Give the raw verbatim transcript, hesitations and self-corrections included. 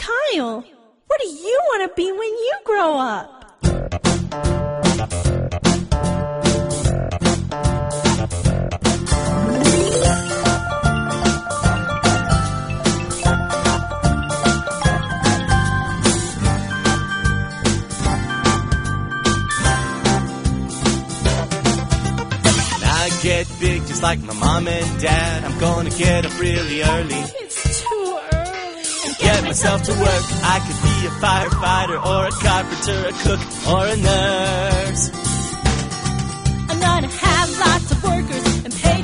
Kyle, what do you want to be when you grow up? Get big just like my mom and dad. I'm gonna get up really early. It's too early. And get myself to work. I could be a firefighter or a carpenter, a cook or a nurse. I'm gonna have lots of workers